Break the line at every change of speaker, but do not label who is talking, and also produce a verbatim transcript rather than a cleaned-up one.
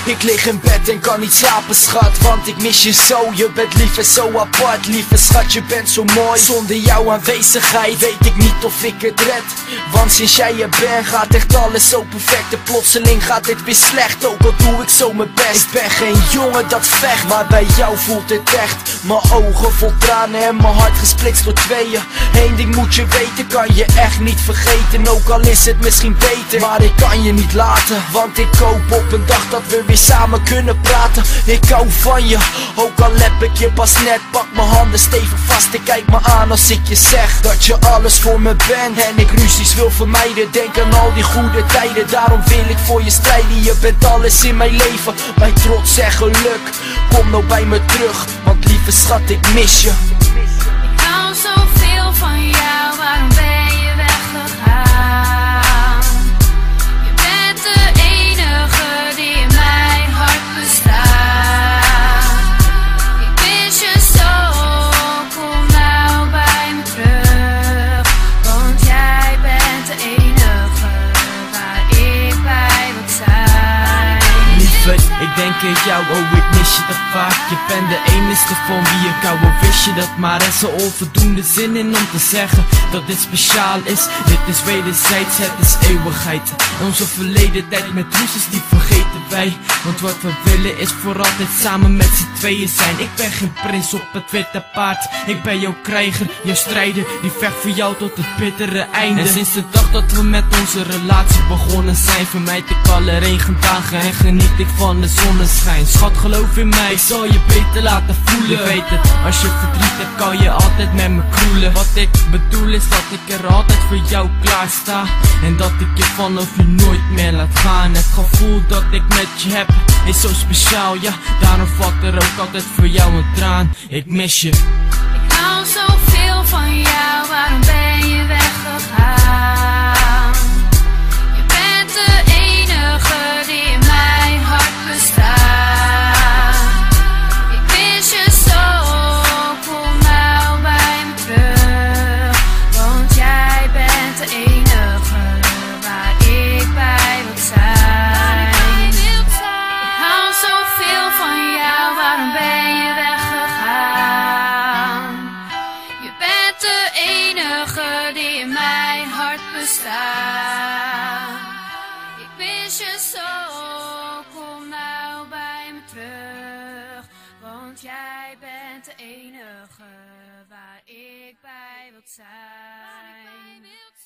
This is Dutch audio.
Ik lig in bed en kan niet slapen, schat, want ik mis je zo. Je bent lief en zo apart, lieve schat, je bent zo mooi. Zonder jouw aanwezigheid weet ik niet of ik het red. Want sinds jij er bent gaat echt alles zo perfect. En plotseling gaat dit weer slecht, ook al doe ik zo mijn best. Ik ben geen jongen dat vecht, maar bij jou voelt het echt. Mijn ogen vol tranen en mijn hart gesplitst door tweeën. Eén ding moet je weten, kan je echt niet vergeten. Ook al is het misschien beter, maar ik kan je niet laten. Want ik hoop op een dag dat we weer samen kunnen praten. Ik hou van je, ook al heb ik je pas net. Pak mijn handen stevig vast en kijk me aan als ik je zeg dat je alles voor me bent. En ik ruzies wil vermijden, denk aan al die goede tijden. Daarom wil ik voor je strijden, je bent alles in mijn leven. Mijn trots en geluk, kom nou bij me terug. Want lieve schat, ik mis je.
Ik hou zoveel van jou, waarom ben je weggegaan? Je bent de enige die in mijn hart bestaat. Ik mis je zo, kom nou bij me terug. Want jij bent de enige waar ik bij wil zijn.
Lieverd, ik denk aan jou, oh ik mis je te vaak. Je bent de enige van wie ik hou, oh wist je dat. Maar er is zo onvoldoende zin in om te zeggen dat dit speciaal is. Dit is wederzijds, het is eeuwigheid. Onze verleden tijd met ruzies, die vergeten wij. Want wat we willen is voor altijd samen met z'n tweeën zijn. Ik ben geen prins op het witte paard, ik ben jouw krijger, jouw strijder, die vecht voor jou tot het bittere einde. En sinds de dag dat we met onze relatie begonnen zijn, vermijd ik alle regendagen en geniet ik van de zonneschijn. Schat, geloof in mij, ik zal je beter laten voelen. Je weet het, als je verdriet hebt kan je altijd met me kroelen. Wat ik bedoel is dat ik er altijd voor jou klaar sta. En dat ik je vanaf je nooit meer laat gaan. Het gevoel dat ik met je heb is zo speciaal, ja. Daarom valt er ook altijd voor jou een traan. Ik mis je.
Ik hou zoveel van jou, waarom ben je weggegaan? Je bent de enige die in mijn hart bestaat. Ik mis je zo, kom nou bij me terug. Want jij bent de enige waar ik bij wil zijn. Ik hou zoveel van jou, waarom ben je weggegaan? Je bent de enige die in mijn hart bestaat. Ik mis je zo, kom nou bij me terug. Want jij bent de enige waar ik bij wil zijn.